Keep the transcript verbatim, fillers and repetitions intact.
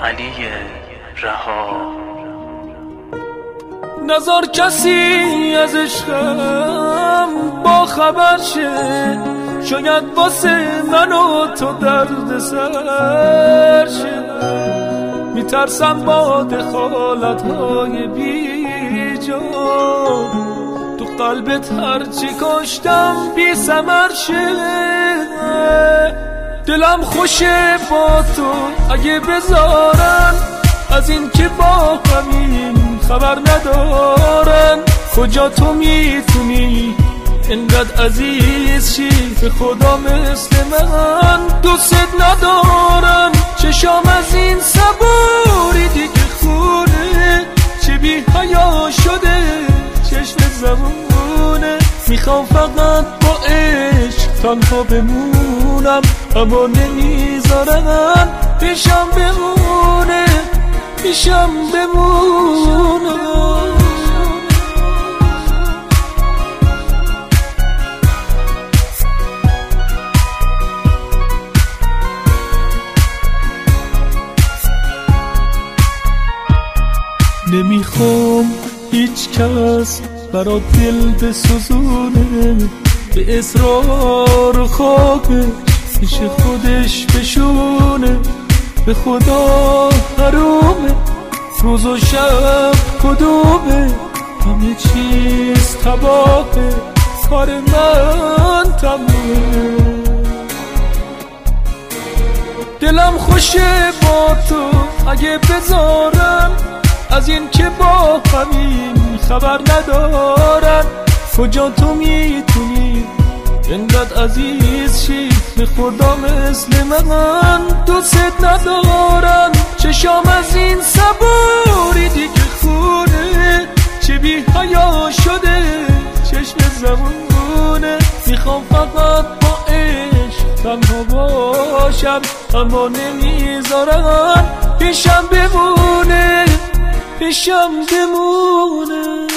علی رها. نظر کسی از عشقم با خبر شه، شاید واسه من و تو درد سر شه. میترسم با دخالت های بی جا تو قلبت هرچی کاشتم بی ثمر شه. دلم خوشه با تو اگه بذارن، از این که با همین خبر ندارن. کجا تو میتونی اینقدر عزیز شی به خدا مثل من؟ دوست ندارن چشام از این صبوری دیگه خونه، چه بی حیا شده چشم زبونه. میخوام فقط با عشق تنها بمونم، اما نمیذارن پیشم بمونه، پیشم بمونه. نمیخوام هیچ کس برا دل بسوزونه، به اصرار و خواهش پیش خودش بشونه. به خدا حرومه روز و شب کدومه، همه چیز تباهه، کار من تمومه. دلم خوشه با تو اگه بذارن، از این که با همین خبر ندارن. کجا تو میتونی اینقدر عزیز شی به خدا مثل من؟ دوست ندارن چشام از این صبوری دیگه خونه، چه بی حیا شده چشم زبونه. میخوام فقط با عشق تنها باشم، اما نمیذارن پیشم بمونه، پیشم بمونه.